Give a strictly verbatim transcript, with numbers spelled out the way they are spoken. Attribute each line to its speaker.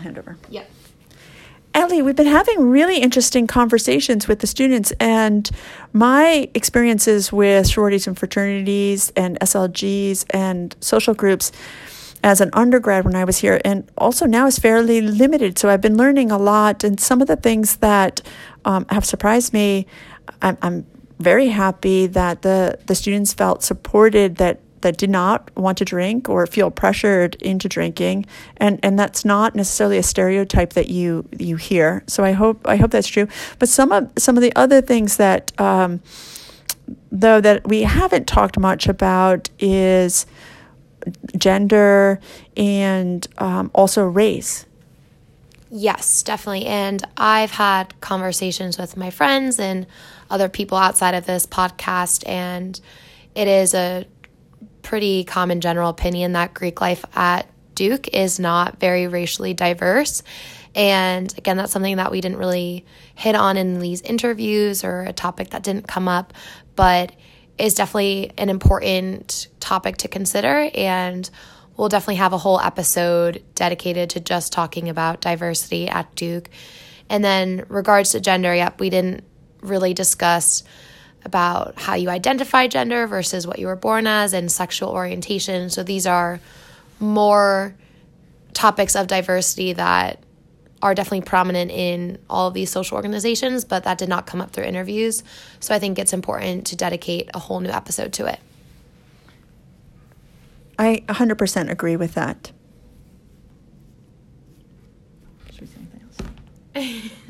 Speaker 1: hand over.
Speaker 2: Yep.
Speaker 1: Ellie, we've been having really interesting conversations with the students, and my experiences with sororities and fraternities and S L Gs and social groups as an undergrad when I was here, and also now is fairly limited. So I've been learning a lot, and some of the things that um, have surprised me, I'm, I'm very happy that the, the students felt supported, that that did not want to drink or feel pressured into drinking, and and that's not necessarily a stereotype that you you hear. So I hope I hope that's true. But some of some of the other things that um, though that we haven't talked much about is gender and um, also race.
Speaker 2: Yes, definitely. And I've had conversations with my friends and other people outside of this podcast, and it is a pretty common general opinion that Greek life at Duke is not very racially diverse. And again, that's something that we didn't really hit on in these interviews, or a topic that didn't come up, but is definitely an important topic to consider. And we'll definitely have a whole episode dedicated to just talking about diversity at Duke. And then regards to gender, yep, we didn't really discuss about how you identify gender versus what you were born as, and sexual orientation. So these are more topics of diversity that are definitely prominent in all of these social organizations, but that did not come up through interviews. So I think it's important to dedicate a whole new episode to it.
Speaker 1: I one hundred percent agree with that. Should we say anything else?